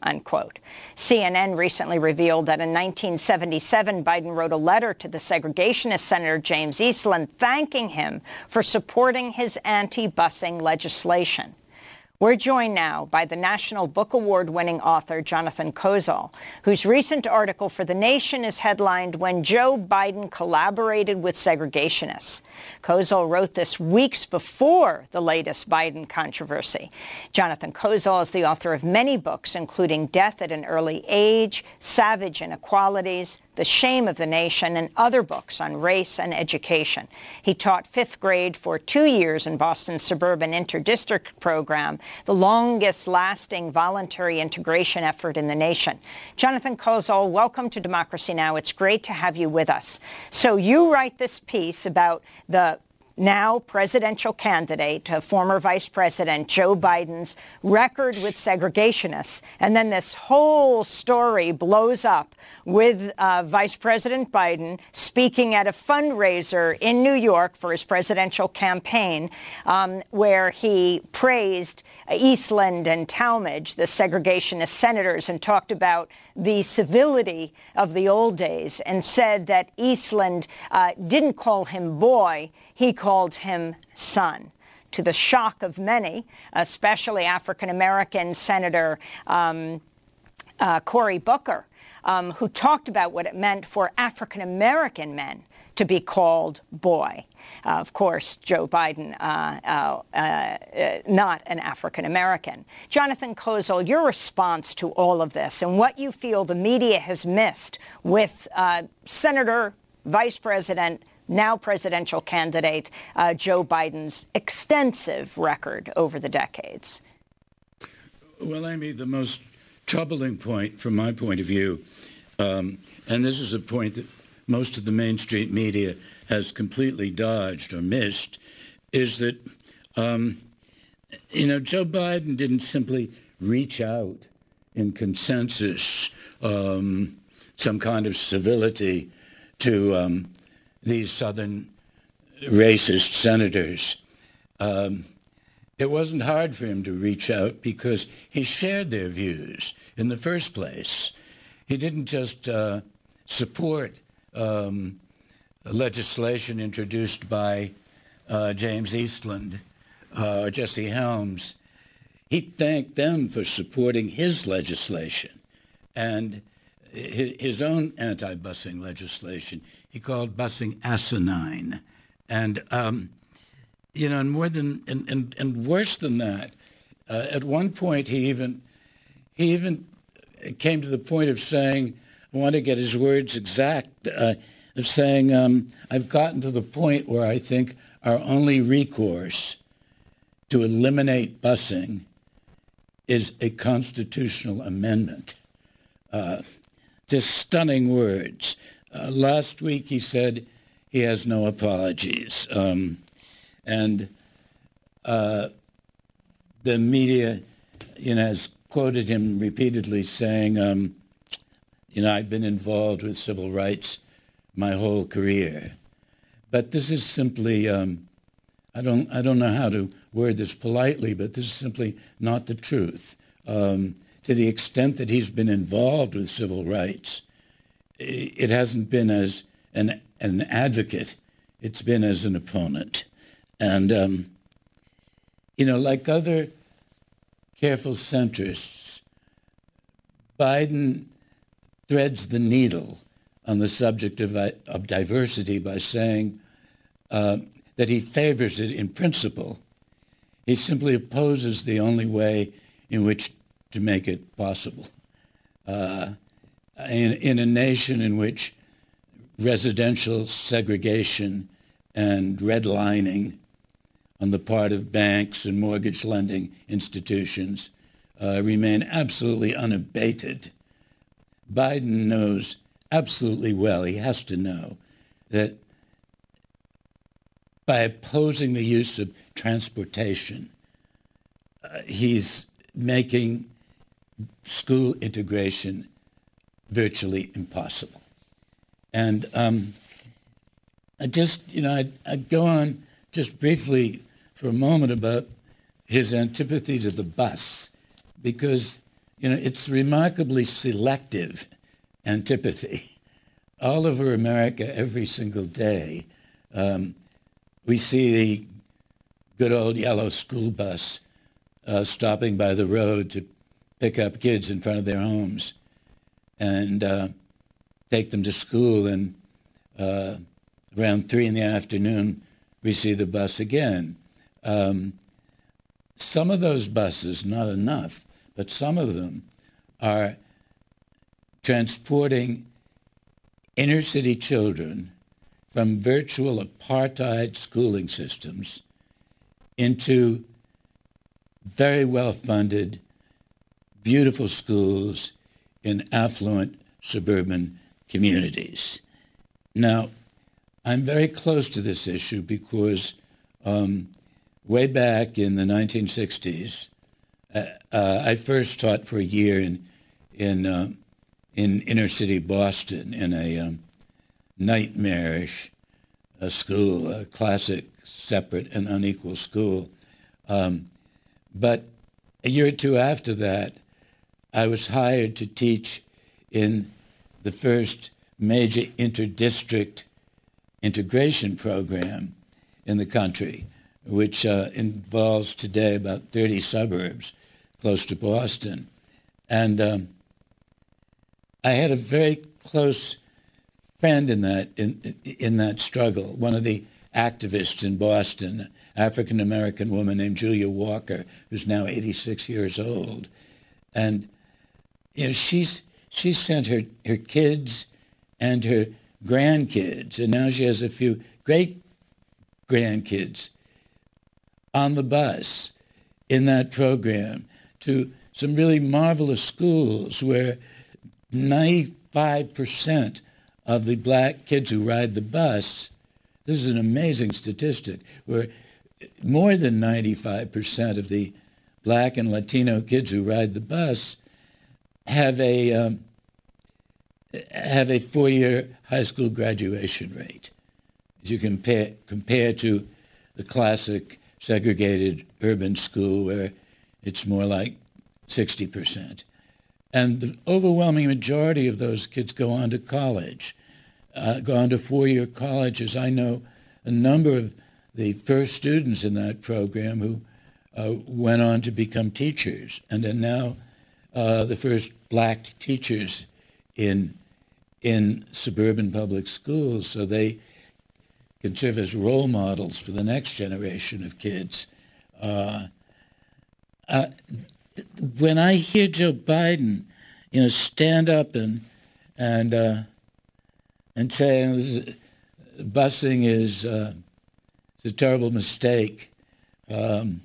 unquote. C N N recently revealed that in nineteen seventy-seven, Biden wrote a letter to the segregationist Senator James Eastland thanking him for supporting his anti-busing legislation. We're joined now by the National Book Award-winning author Jonathan Kozol, whose recent article for The Nation is headlined, "When Joe Biden Collaborated with Segregationists." Kozol wrote this weeks before the latest Biden controversy. Jonathan Kozol is the author of many books, including Death at an Early Age, Savage Inequalities, The Shame of the Nation, and other books on race and education. He taught fifth grade for two years in Boston's suburban interdistrict program, the longest-lasting voluntary integration effort in the nation. Jonathan Kozol, welcome to Democracy Now! It's great to have you with us. So you write this piece about the now presidential candidate, uh, former Vice President Joe Biden's record with segregationists. And then this whole story blows up with uh, Vice President Biden speaking at a fundraiser in New York for his presidential campaign, um, where he praised Eastland and Talmadge, the segregationist senators, and talked about the civility of the old days and said that Eastland uh, didn't call him boy, he called him son. To the shock of many, especially African-American Senator um, uh, Cory Booker, um, who talked about what it meant for African-American men to be called boy. Uh, of course, Joe Biden, uh, uh, uh, not an African-American. Jonathan Kozol, your response to all of this and what you feel the media has missed with uh, Senator, Vice President, now presidential candidate uh, Joe Biden's extensive record over the decades. Well, Amy, the most troubling point from my point of view, um, and this is a point that most of the mainstream media has completely dodged or missed, is that, um, you know, Joe Biden didn't simply reach out in consensus, um, some kind of civility to um, these Southern racist senators. Um, it wasn't hard for him to reach out because he shared their views in the first place. He didn't just uh, support um, legislation introduced by uh, James Eastland uh, or Jesse Helms. He thanked them for supporting his legislation and his own anti-busing legislation. He called busing asinine. And, um, you know, and more than, and, and, and worse than that, uh, at one point he even, he even came to the point of saying, I want to get his words exact, uh, of saying, um, I've gotten to the point where I think our only recourse to eliminate busing is a constitutional amendment. Uh, Just stunning words. Uh, last week he said he has no apologies. Um, and uh, the media, you know, has quoted him repeatedly saying, um, you know, I've been involved with civil rights my whole career. But this is simply, um, I don't, I don't know how to word this politely, but this is simply not the truth. Um, To the extent that he's been involved with civil rights, it hasn't been as an, an advocate. It's been as an opponent. And, um, you know, like other careful centrists, Biden threads the needle on the subject of, of diversity by saying uh, that he favors it in principle. He simply opposes the only way in which to make it possible. Uh, in, in a nation in which residential segregation and redlining on the part of banks and mortgage lending institutions uh, remain absolutely unabated, Biden knows absolutely well, he has to know, that by opposing the use of transportation, uh, he's making school integration virtually impossible. And um, I just, you know, I'd, I'd go on just briefly for a moment about his antipathy to the bus, because you know, it's remarkably selective antipathy. All over America, every single day, um, we see the good old yellow school bus uh, stopping by the road to pick up kids in front of their homes and uh, take them to school. And uh, around three in the afternoon, we see the bus again. Um, some of those buses, not enough, but some of them are transporting inner city children from virtual apartheid schooling systems into very well-funded, beautiful schools in affluent suburban communities. Now, I'm very close to this issue because um, way back in the nineteen sixties, uh, uh, I first taught for a year in in uh, in inner city Boston in a um, nightmarish uh, school, a classic separate and unequal school. Um, but a year or two after that, I was hired to teach in the first major interdistrict integration program in the country, which uh, involves today about thirty suburbs close to Boston. And um, I had a very close friend in that in in that struggle. One of the activists in Boston, African-American woman named Julia Walker, who's now eighty-six years old. And you know, she's she sent her, her kids and her grandkids, and now she has a few great-grandkids on the bus in that program to some really marvelous schools where ninety-five percent of the black kids who ride the bus, this is an amazing statistic, where more than ninety-five percent of the black and Latino kids who ride the bus have a um, have a four-year high school graduation rate. As you compare compare to the classic segregated urban school where it's more like sixty percent. And the overwhelming majority of those kids go on to college, uh, go on to four-year colleges. I know a number of the first students in that program who uh, went on to become teachers and are now uh, the first black teachers in in suburban public schools, so they can serve as role models for the next generation of kids. Uh, uh, when I hear Joe Biden, you know, stand up and and uh, and say busing is uh, it's a terrible mistake, um,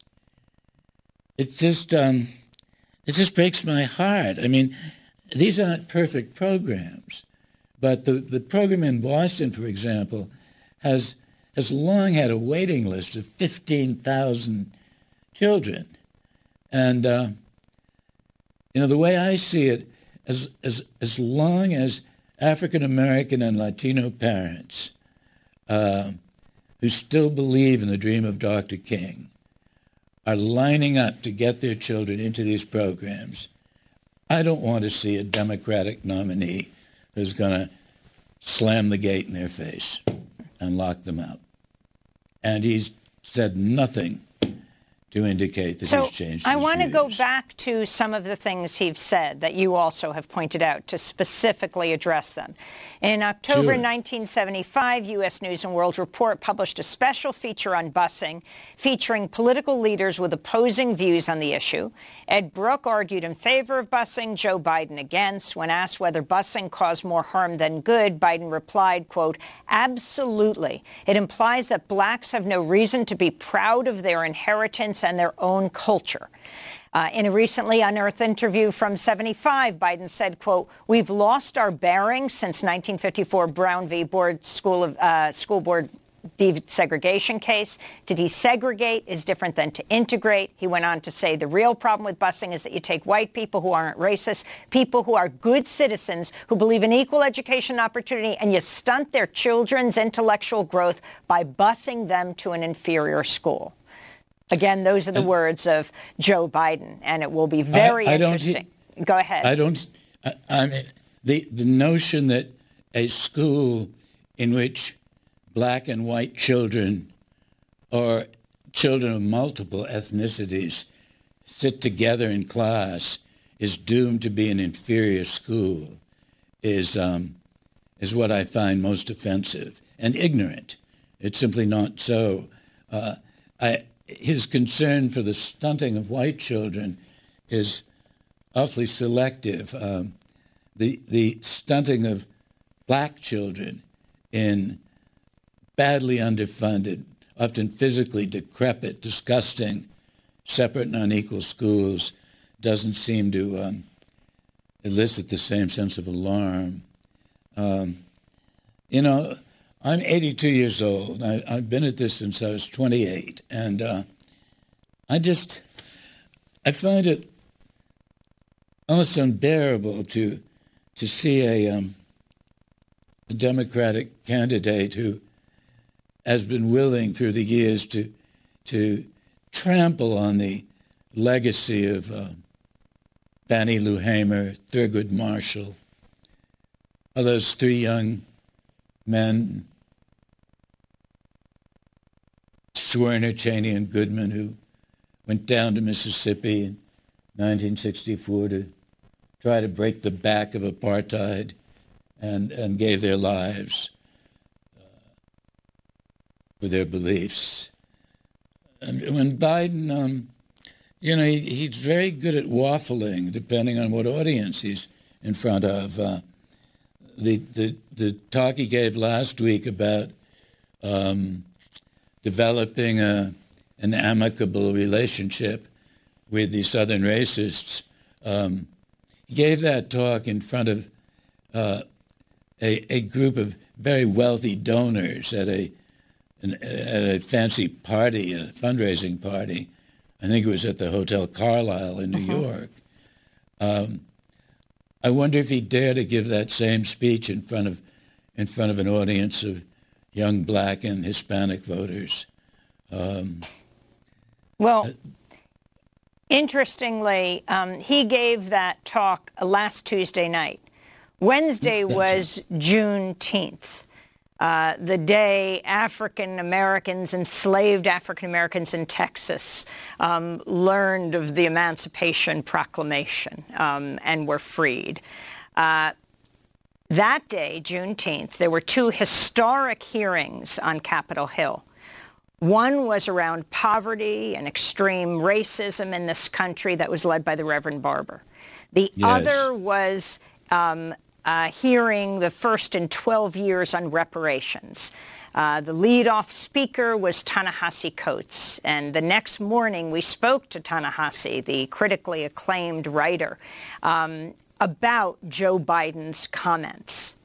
it just um, it just breaks my heart. I mean, these aren't perfect programs, but the, the program in Boston, for example, has has long had a waiting list of fifteen thousand children. And, uh, you know, the way I see it, as, as, as long as African-American and Latino parents uh, who still believe in the dream of Doctor King are lining up to get their children into these programs, I don't want to see a Democratic nominee who's going to slam the gate in their face and lock them out. And he's said nothing to indicate that so he's changed I his want to go views. back to some of the things he's said that you also have pointed out to specifically address them. In October Sure. nineteen seventy-five, U S News and World Report published a special feature on busing featuring political leaders with opposing views on the issue. Ed Brooke argued in favor of busing, Joe Biden against. When asked whether busing caused more harm than good, Biden replied, quote, absolutely. It implies that blacks have no reason to be proud of their inheritance and their own culture. Uh, in a recently unearthed interview from seventy-five, Biden said, quote, we've lost our bearings since nineteen fifty-four Brown v. Board School of uh, School Board desegregation case. To desegregate is different than to integrate. He went on to say the real problem with busing is that you take white people who aren't racist, people who are good citizens, who believe in equal education opportunity, and you stunt their children's intellectual growth by busing them to an inferior school. Again, those are the words of Joe Biden, and it will be very I, I interesting. Don't, Go ahead. I don't. I, I mean, the the notion that a school in which black and white children or children of multiple ethnicities sit together in class is doomed to be an inferior school is um, is what I find most offensive and ignorant. It's simply not so. Uh, I, his concern for the stunting of white children is awfully selective. Um, the the stunting of black children in badly underfunded, often physically decrepit, disgusting, separate and unequal schools doesn't seem to um, elicit the same sense of alarm. Um, you know, I'm eighty-two years old. I, I've been at this since I was twenty-eight, and uh, I just, I find it almost unbearable to to see a, um, a Democratic candidate who has been willing through the years to to trample on the legacy of uh, Fannie Lou Hamer, Thurgood Marshall, of those three young men, Schwerner, Cheney, and Goodman, who went down to Mississippi in nineteen sixty-four to try to break the back of apartheid and, and gave their lives uh, for their beliefs. And when Biden, um, you know, he, he's very good at waffling, depending on what audience he's in front of. Uh, the, the, the talk he gave last week about um, developing a, an amicable relationship with the Southern racists, um, he gave that talk in front of uh, a, a group of very wealthy donors at a an, at a fancy party, a fundraising party. I think it was at the Hotel Carlyle in New uh-huh. York. Um, I wonder if he dared to give that same speech in front of in front of an audience of young black and Hispanic voters. Um, well. Uh, Interestingly, um, he gave that talk last Tuesday night. Wednesday was Juneteenth, uh, the day African Americans, enslaved African Americans in Texas, um, learned of the Emancipation Proclamation um, and were freed. Uh, that day, Juneteenth, there were two historic hearings on Capitol Hill. One was around poverty and extreme racism in this country that was led by the Reverend Barber. The yes. other was um, a hearing, the first in twelve years, on reparations. Uh, the lead-off speaker was Ta-Nehisi Coates, and the next morning we spoke to Ta-Nehisi, the critically acclaimed writer, um, about Joe Biden's comments.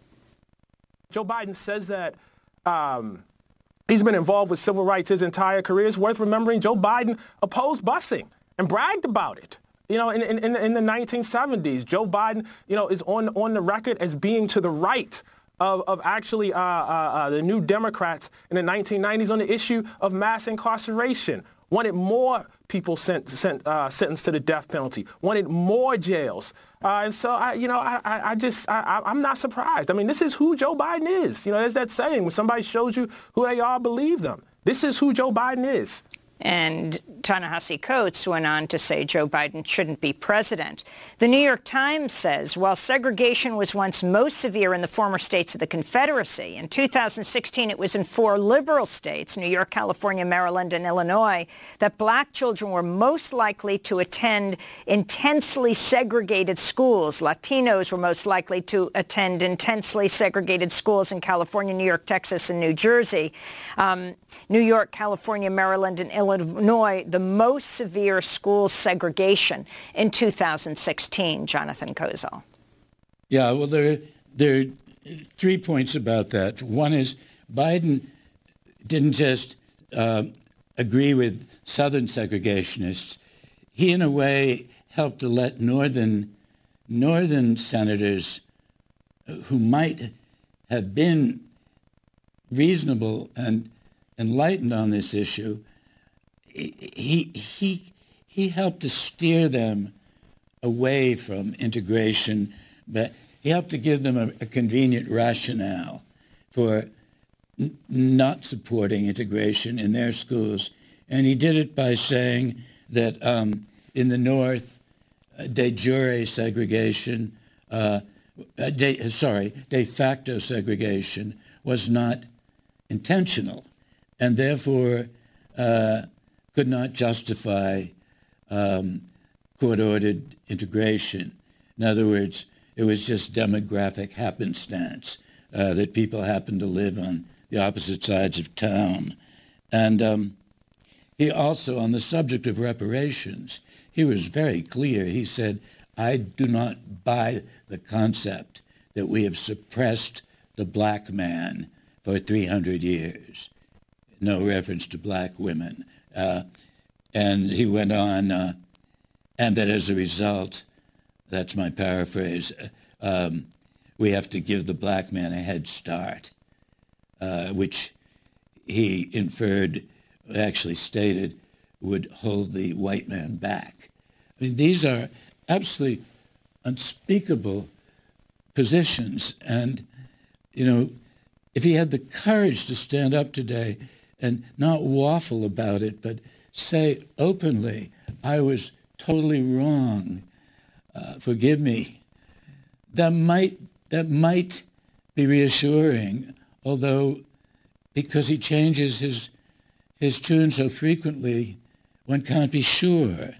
Joe Biden says that um, he's been involved with civil rights his entire career. It's worth remembering Joe Biden opposed busing and bragged about it. You know, in, in, in the nineteen seventies, Joe Biden, you know, is on, on the record as being to the right of, of actually uh, uh, uh, the New Democrats in the nineteen nineties on the issue of mass incarceration. Wanted more people sent, sent, uh, sentenced to the death penalty. Wanted more jails. Uh, and so, I, you know, I, I just, I, I'm not surprised. I mean, this is who Joe Biden is. You know, there's that saying, when somebody shows you who they are, believe them. This is who Joe Biden is. And Ta-Nehisi Coates went on to say Joe Biden shouldn't be president. The New York Times says, while segregation was once most severe in the former states of the Confederacy, in two thousand sixteen it was in four liberal states, New York, California, Maryland, and Illinois, that black children were most likely to attend intensely segregated schools. Latinos were most likely to attend intensely segregated schools in California, New York, Texas, and New Jersey. Um, New York, California, Maryland, and Illinois Illinois, the most severe school segregation in two thousand sixteen, Jonathan Kozol. Yeah, well, there, there are three points about that. One is Biden didn't just uh, agree with Southern segregationists. He, in a way, helped to let Northern, Northern senators who might have been reasonable and enlightened on this issue, he he he helped to steer them away from integration, but he helped to give them a, a convenient rationale for n- not supporting integration in their schools. And he did it by saying that um, in the North, uh, de jure segregation, uh, uh, de, sorry, de facto segregation was not intentional, and therefore uh, could not justify um, court-ordered integration. In other words, it was just demographic happenstance uh, that people happened to live on the opposite sides of town. And um, he also, on the subject of reparations, he was very clear. He said, I do not buy the concept that we have suppressed the black man for three hundred years. No reference to black women. Uh, and he went on, uh, and that as a result, that's my paraphrase, um, we have to give the black man a head start, uh, which he inferred, actually stated, would hold the white man back. I mean, these are absolutely unspeakable positions. And, you know, if he had the courage to stand up today and not waffle about it, but say openly, I was totally wrong, uh, forgive me, that might, that might be reassuring, although because he changes his, his tune so frequently, one can't be sure.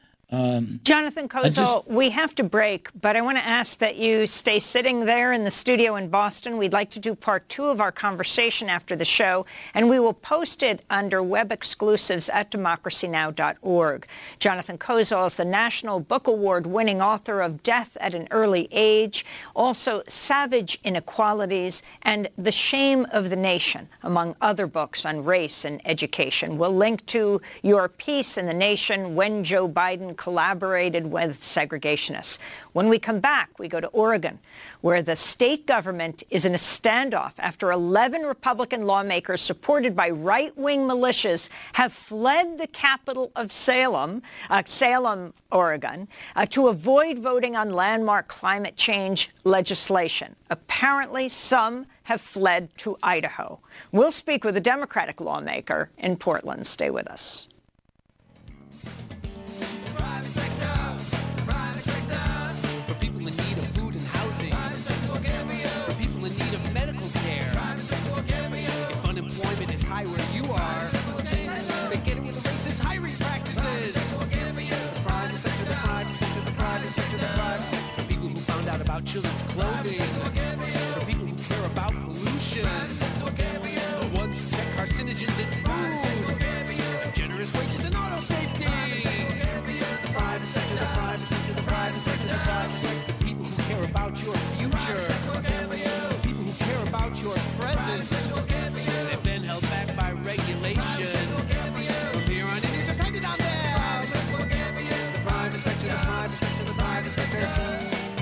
Um, Jonathan Kozol, just, we have to break, but I want to ask that you stay sitting there in the studio in Boston. We'd like to do part two of our conversation after the show, and we will post it under web exclusives at democracy now dot org. Jonathan Kozol is the National Book Award-winning author of Death at an Early Age, also Savage Inequalities and The Shame of the Nation, among other books on race and education. We'll link to your piece in The Nation, When Joe Biden Collaborated with Segregationists. When we come back, we go to Oregon, where the state government is in a standoff after eleven Republican lawmakers supported by right-wing militias have fled the capital of Salem, uh, Salem, Oregon, uh, to avoid voting on landmark climate change legislation. Apparently, some have fled to Idaho. We'll speak with a Democratic lawmaker in Portland. Stay with us. Where you are, they get it with racist hiring practices. The private sector, the private sector, the private sector, the private sector. The people who found out about children's clothing. The people who care about pollution. The ones who check carcinogens in food. Generous wages and auto safety. The private sector, the private sector, the private sector, the private sector. The people who care about your future. The people who care about your present. They've been held back by regulation. From here on in, you're dependent on them. The private sector, the private sector, the private sector.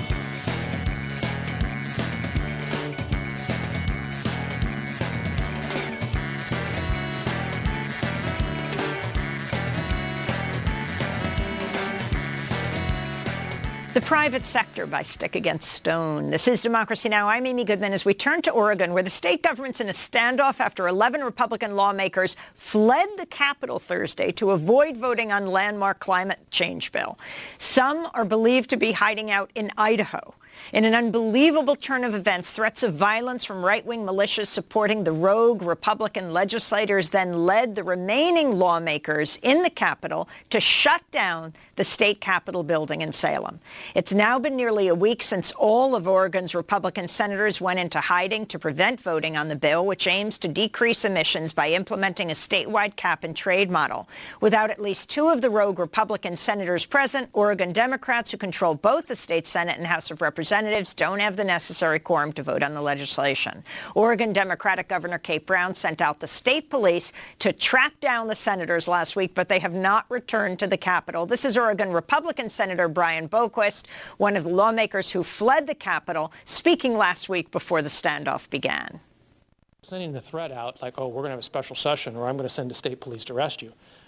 The Private Sector by Stick Against Stone. This is Democracy Now! I'm Amy Goodman as we turn to Oregon, where the state government's in a standoff after eleven Republican lawmakers fled the Capitol Thursday to avoid voting on landmark climate change bill. Some are believed to be hiding out in Idaho. In an unbelievable turn of events, threats of violence from right-wing militias supporting the rogue Republican legislators then led the remaining lawmakers in the Capitol to shut down the state Capitol building in Salem. It's now been nearly a week since all of Oregon's Republican senators went into hiding to prevent voting on the bill, which aims to decrease emissions by implementing a statewide cap-and-trade model. Without at least two of the rogue Republican senators present, Oregon Democrats, who control both the state Senate and House of Representatives, don't have the necessary quorum to vote on the legislation. Oregon Democratic Governor Kate Brown sent out the state police to track down the senators last week, but they have not returned to the Capitol. This is Oregon Republican Senator Brian Boquist, one of the lawmakers who fled the Capitol, speaking last week before the standoff began. Sending the threat out like, oh, we're going to have a special session or I'm going to send the state police to arrest you,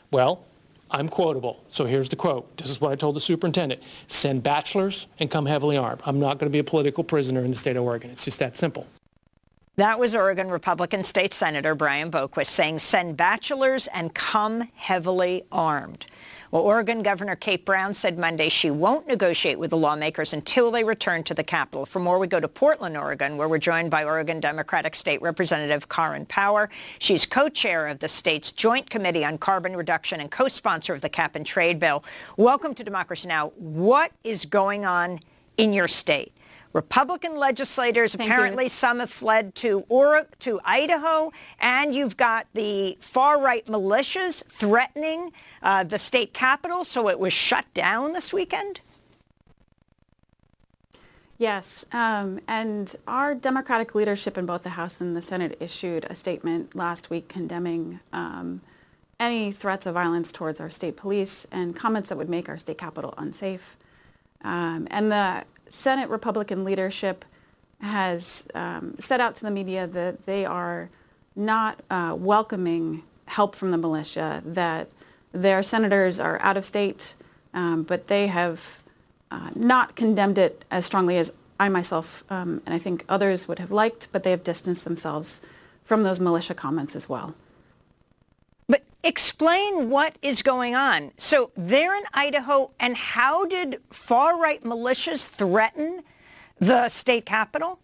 Well, I'm quotable. So here's the quote. This is what I told the superintendent. Send bachelors and come heavily armed. I'm not going to be a political prisoner in the state of Oregon. It's just that simple. That was Oregon Republican State Senator Brian Boquist saying send bachelors and come heavily armed. Well, Oregon Governor Kate Brown said Monday she won't negotiate with the lawmakers until they return to the Capitol. For more, we go to Portland, Oregon, where we're joined by Oregon Democratic State Representative Karin Power. She's co-chair of the state's Joint Committee on Carbon Reduction and co-sponsor of the Cap and Trade Bill. Welcome to Democracy Now! What is going on in your state? Republican legislators, Thank apparently you. some have fled to or- to Idaho, and you've got the far-right militias threatening uh, the state capitol, so it was shut down this weekend? Yes, um, and our Democratic leadership in both the House and the Senate issued a statement last week condemning um, any threats of violence towards our state police and comments that would make our state capitol unsafe. Um, and the Senate Republican leadership has um, set out to the media that they are not uh, welcoming help from the militia, that their senators are out of state, um, but they have uh, not condemned it as strongly as I myself um, and I think others would have liked, but they have distanced themselves from those militia comments as well. But explain what is going on. So they're in Idaho, and how did far-right militias threaten the state capitol?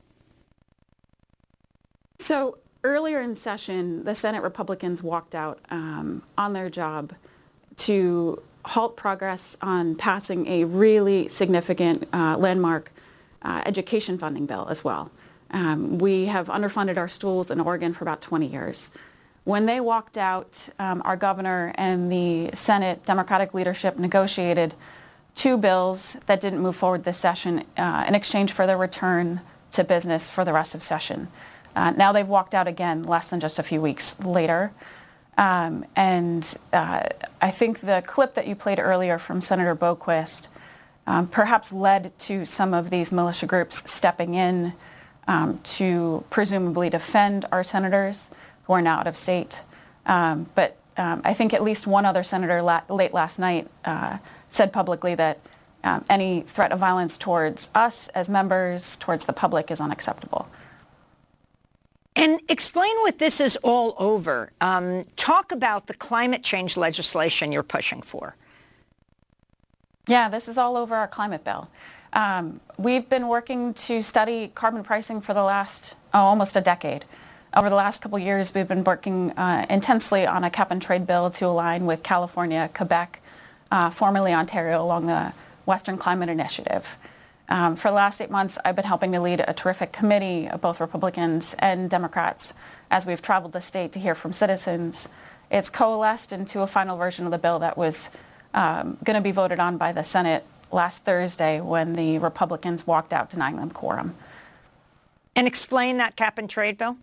So earlier in session, the Senate Republicans walked out um, on their job to halt progress on passing a really significant uh, landmark uh, education funding bill as well. Um, we have underfunded our schools in Oregon for about twenty years. When they walked out, um, our governor and the Senate Democratic leadership negotiated two bills that didn't move forward this session uh, in exchange for their return to business for the rest of session. Uh, now they've walked out again less than just a few weeks later. Um, and uh, I think the clip that you played earlier from Senator Boquist um, perhaps led to some of these militia groups stepping in um, to presumably defend our senators who are now out of state. Um, but um, I think at least one other senator la- late last night uh, said publicly that um, any threat of violence towards us as members, towards the public, is unacceptable. And explain what this is all over. Um, talk about the climate change legislation you're pushing for. Yeah, this is all over our climate bill. Um, we've been working to study carbon pricing for the last, oh, almost a decade. Over the last couple of years, we've been working uh, intensely on a cap and trade bill to align with California, Quebec, uh, formerly Ontario, along the Western Climate Initiative. Um, for the last eight months, I've been helping to lead a terrific committee of both Republicans and Democrats as we've traveled the state to hear from citizens. It's coalesced into a final version of the bill that was um, going to be voted on by the Senate last Thursday when the Republicans walked out denying them quorum. And explain that cap and trade bill.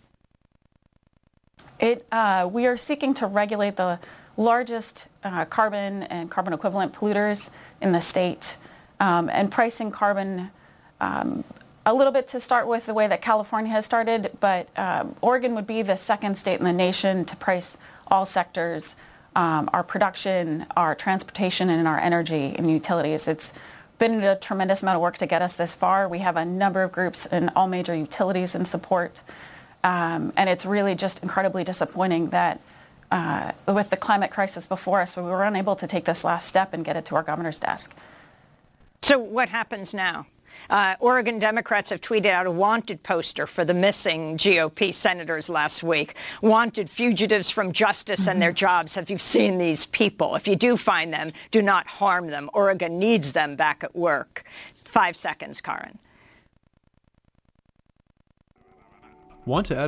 It, uh, we are seeking to regulate the largest uh, carbon and carbon equivalent polluters in the state, um, and pricing carbon um, a little bit to start with the way that California has started, but um, Oregon would be the second state in the nation to price all sectors, um, our production, our transportation, and our energy and utilities. It's been a tremendous amount of work to get us this far. We have a number of groups in all major utilities in support. Um, and it's really just incredibly disappointing that uh, with the climate crisis before us, we were unable to take this last step and get it to our governor's desk. So what happens now? Uh, Oregon Democrats have tweeted out a wanted poster for the missing G O P senators last week. Wanted fugitives from justice mm-hmm. and their jobs. Have you seen these people? If you do find them, do not harm them. Oregon needs them back at work. Five seconds, Karin. Want to add